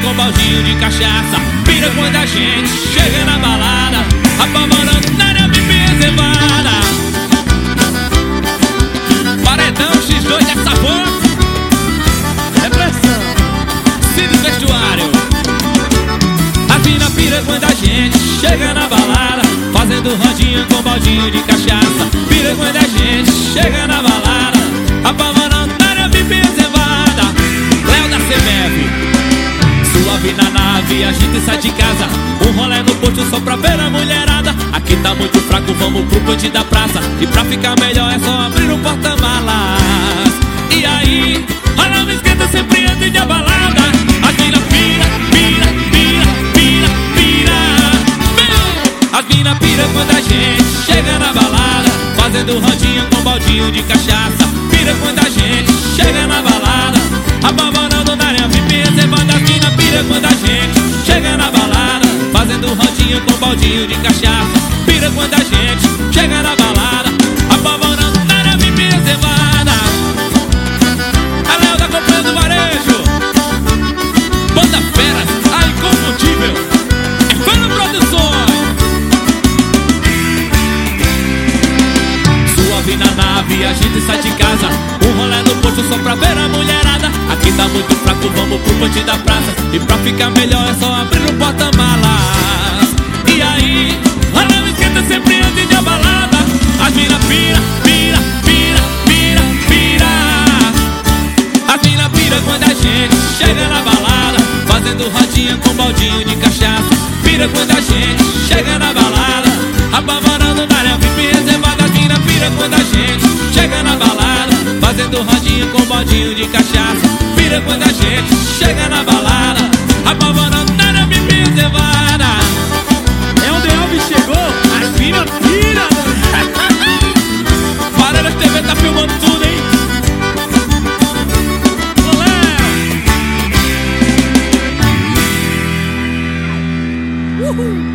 com baldinho de cachaça. Pira quando a gente chega na balada, apavorando na área VIP reservada. Paredão X2 dessa voz, repressão, Cid Vestuário. A mina pira quando a gente chega na balada, fazendo rodinha com baldinho de cachaça. Pira quando a gente chega na balada, apavorando na área VIP reservada. Léo da CBF, suave na nave, a gente sai de casa. Um rolê no posto só pra ver a mulherada. Aqui tá muito fraco, vamos pro ponte da praça. E pra ficar melhor é só abrir o porta-malas. E aí, a lama esquenta sempre antes de a balada. As mina pira, pira, pira, pira, pira. As mina pira quando a gente chega na balada, fazendo rodinha com baldinho de cachaça. Pira quando a gente chega na balada, apavorando na área VIP reservada. As mina pira quando a gente chega na balada, fazendo rodinha com baldinho de cachaça. Pira quando a gente chega na balada, apavorando na área VIP reservada. A Léo da Companhia do Varejo, Banda Feras, a inconfundível Efano Produções. Suave na nave, a gente sai de casa. Um rolê no posto só pra ver a mulherada. Aqui tá muito fraco, vamos pro ponte da praça. E pra ficar melhor é só abrir o porta-malas. E aí, a lama esquenta sempre antes de a balada. As mina pira, pira, pira, pira, pira. As mina pira quando a gente chega na balada, fazendo rodinha com baldinho de cachaça. Pira quando a gente chega na balada, apavorando na área VIP reservada. As mina pira quando a gente chega na balada, fazendo rodinha com baldinho de cachaça. Pira quando a gente chega na balada, apavorando na área VIP reservada. É onde Elvis chegou, as mina pira. Parada TV tá filmando tudo, hein? Uhul.